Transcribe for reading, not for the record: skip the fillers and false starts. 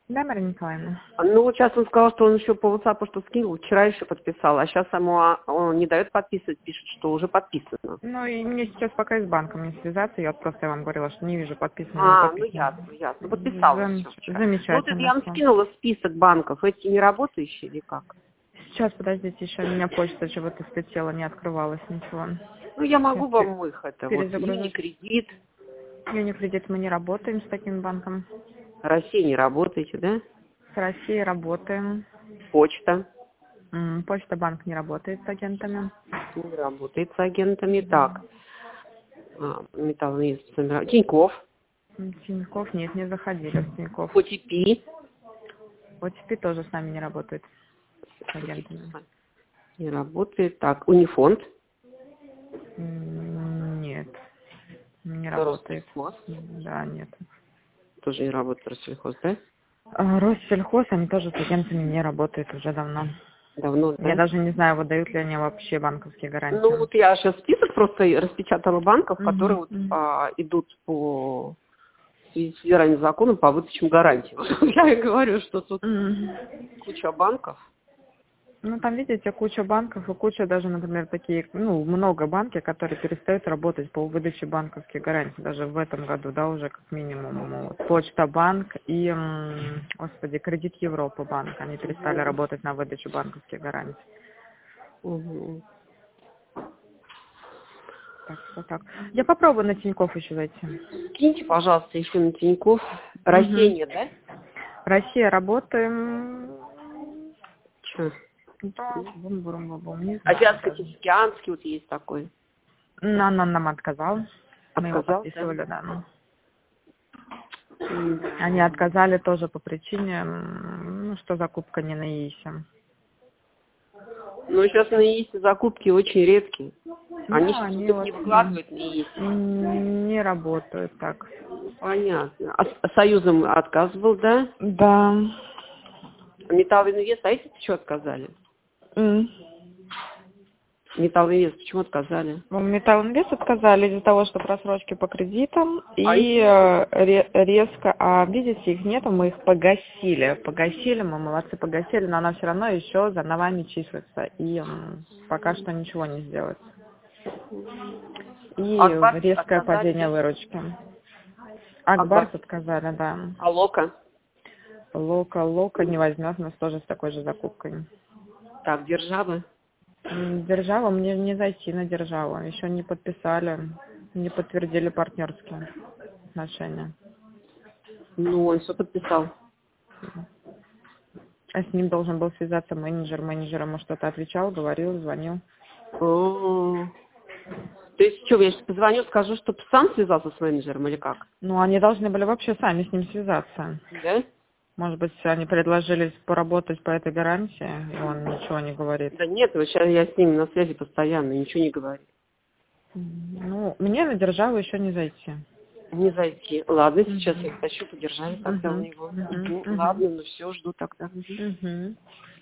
Да, Марина Николаевна? Ну, вот сейчас он сказал, что он еще по WhatsApp что скинул, вчера еще подписал, а сейчас ему он не дает подписывать, пишет, что уже подписано. Ну, и мне сейчас пока и с банком не связаться, я вот просто вам говорила, что не вижу подписано, не Ну подписано. ясно, ясно. Подписал все вчера. Ну, вот это Замечательно, я вам все. скинула список банков, эти не работающие или как? Сейчас, подождите, еще у меня почта чего-то слетела, не открывалась ничего. Ну, я Сейчас могу вам их, это вот, перезагружусь. Юникредит, Юникредит мы не работаем с таким банком. Россия не работаете, да? С Россией работаем. Почта Почта банк не работает с агентами. не работает с агентами. Так, металлные Тинькофф, Тинькофф нет, не заходили в Тинькофф. OTP, OTP тоже с нами не работает с агентами. не работает. Так, Унифонд, Нет, не работает. Россельхоз, Да, нет. тоже не работает Россельхоз, да? Россельхоз, они тоже с агентами не работают уже давно. Давно, Я да? даже не знаю, выдают ли они вообще банковские гарантии. Ну, вот я сейчас список просто распечатала банков, которые вот, Мгм. идут по федеральному закону по выдачам гарантий. Я и говорю, что тут Мгм. куча банков. Ну, там, видите, куча банков и куча даже, например, такие, много банков, которые перестают работать по выдаче банковских гарантий. Даже в этом году, да, уже как минимум. Вот Почта банк и, господи, Кредит Европы банк. Они перестали работать на выдачу банковских гарантий. Мгм. Так что так. Я попробую на Тинькофф еще зайти. Киньте, пожалуйста, еще на Тинькофф. Россия Мгм. нет, да? Россия работаем. Че? Да, бум-бум-бум-бум, не знаю даже. Азиатско-тихоокеанский вот есть такой. Нам отказал. Мы его Отказал, да? подписывали, да. М. Они отказали тоже по причине, что закупка не на ИИСе. Ну, сейчас на ИИСе закупки очень редкие. Они Да, сейчас они вот не выкладывают на ИИСе. не работают так. Понятно. А Союзом отказывал, да? Да. Металл Инвест, а эти что отказали? М. Металл Инвест почему отказали? Металлинвест отказали из-за того, что просрочки по кредитам А и их нет. резко, видите, их нету, мы их погасили. Погасили, мы молодцы, погасили, но она все равно еще за нами числится. И пока что ничего не сделать. И Акбарс резкое отказали, падение да? выручки. Акбарс Акбарс. отказали, да. А Лока? Лока не возьмет нас тоже с такой же закупкой. Так, Держава. Держава, мне не зайти на державу. Еще не подписали, не подтвердили партнерские отношения. Ну, он все подписал. А с ним должен был связаться менеджер. Менеджер ему что-то отвечал, говорил, звонил. О. То есть, что, я сейчас позвоню, скажу, чтобы сам связался с менеджером или как? Ну, они должны были вообще сами с ним связаться. Да? Может быть, они предложили поработать по этой гарантии, и он ничего не говорит. Да нет, вот сейчас я с ним на связи постоянно, ничего не говорит. Ну, мне на державу еще не зайти. Не зайти. Ладно, сейчас я Мгм. хочу подержать тогда у Мгм. него. Мгм. Мгм. Мгм. Ладно, ну все, жду тогда. Мгм. Мгм.